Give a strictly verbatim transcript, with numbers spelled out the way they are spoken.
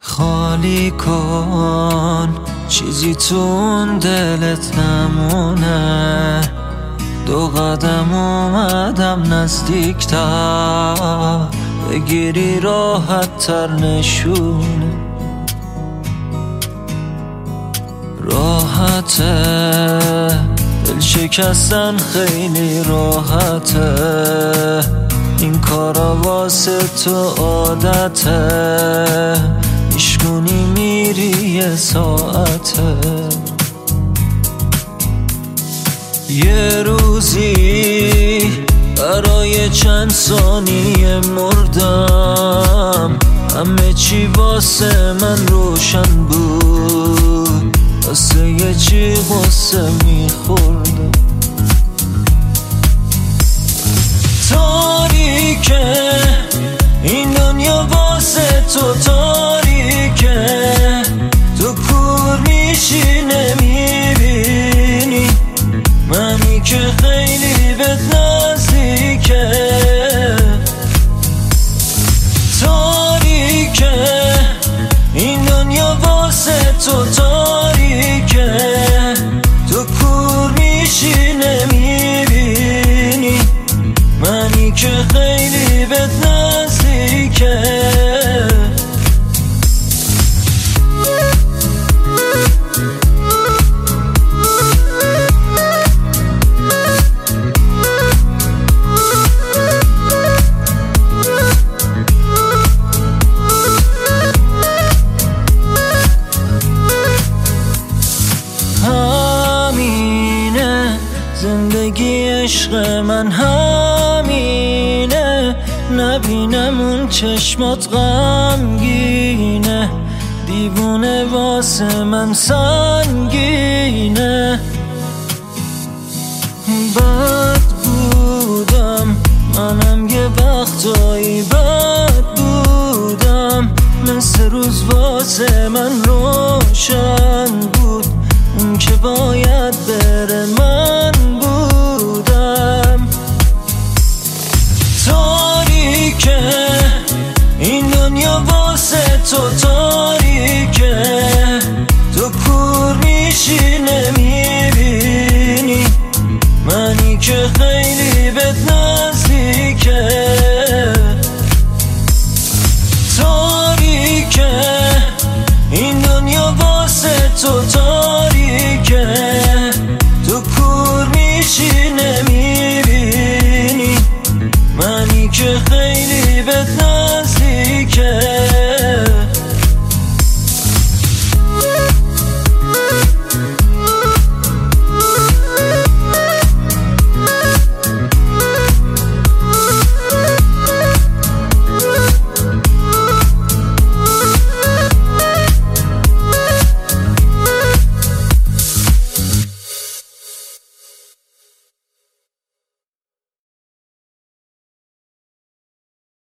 خالی کن چیزی تو اون دلت نمونه. دو قدم اومدم نزدیکتر، بگیری راحت تر نشونه. راحته دل شکستن خیلی راحته، این کارا واسه تو عادته. میشکنی میری یه ساعته، یه روزی برای چند ثانیه مردم. همه چی واسه من روشن بود، واسه یه چی واسه میخوردم. تاریکه این دنیا واسه تو، تاریکه تو کور میشی نمیبینی منی که خیلی بهت نزدیکه. تاریکه این دنیا واسه تو، تاریکه تو کور میشی نمیبینی منی که خیلی بهت نزدیکه. زندگی عشق من همینه، نبینم اون چشمات غمگینه. دیوونه واسه من سنگینه. بد بودم منم یه وقتایی، بد بودم مثل روز واسه من روشن بود. اون که باید بره من بودم. تاریکه این دنیا واسه تو، تاریکه تو کور میشی نمیبینی منی که خیلی بهت نزدیکه. تاریکه این دنیا واسه تو، تاریکه تو کور میشی نمیبینی منی که خیلی بهت